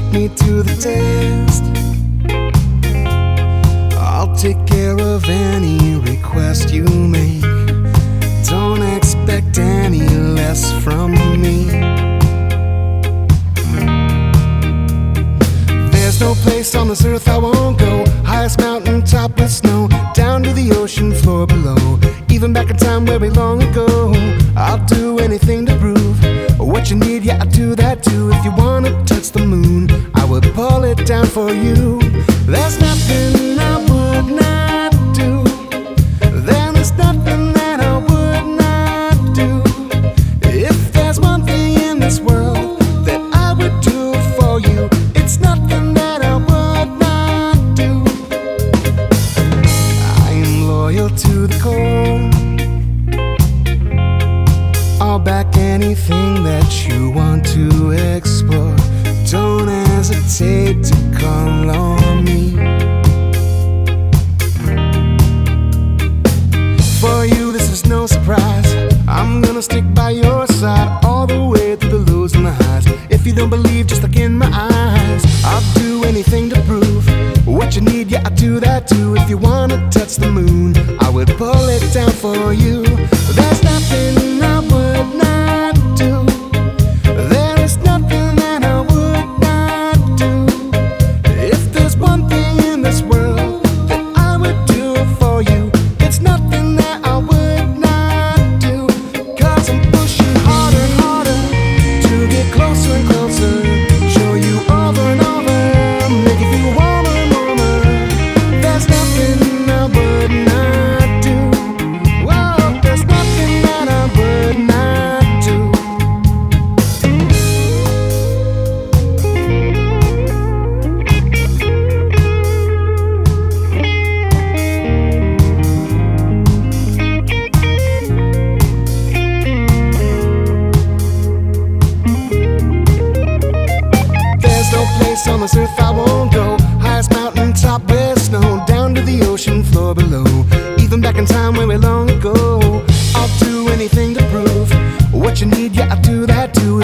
me to the test. I'll take care of any request you make. Don't expect any less from me. There's no place on this earth I won't go. Highest mountain top with snow, down to the ocean floor below. Even back in time very long ago. I'll do anything to prove what you need, yeah, I'll do that too. If you wanna touch the moon, I would pull it down for you. There's nothing I would not do. There's nothing that I would not do. If there's one thing in this world that I would do for you, it's nothing that I would not do. I am loyal to the core. I'll back anything that you want to explore. Don't hesitate to call on me. For you, this is no surprise. I'm gonna stick by your side all the way through the lows and the highs. If you don't believe, just look in my eyes. I'll do anything to prove what you need, yeah, I'll do that too. If you wanna touch the moon, I would pull it down for you. There's nothing I would not do. There is nothing that I would not do. If there's one thing in this world that I would do for you, it's nothing that I would not do. 'Cause I'm pushing harder and harder to get closer and closer. Show you over and over, make you feel warmer and warmer. There's nothing I would not do. Whoa, there's nothing that I would not do. There's no place on this earth I won't go. Highest mountain top with snow, down to the ocean floor below. Even back in time very long ago. I'll do anything to prove what you need, yeah, I'll do that too.